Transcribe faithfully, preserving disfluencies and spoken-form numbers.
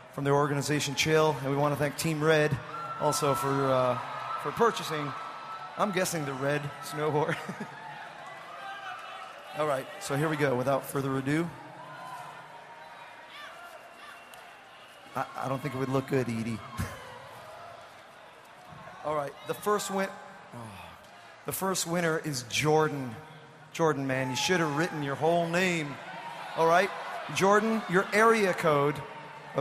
from their organization Chill, and we want to thank Team Red also for uh, for purchasing, I'm guessing, the red snowboard. All right, so here we go. Without further ado, I, I don't think it would look good, Edie. All right, the first win. Oh, the first winner is Jordan. Jordan, man, you should have written your whole name. All right, Jordan, your area code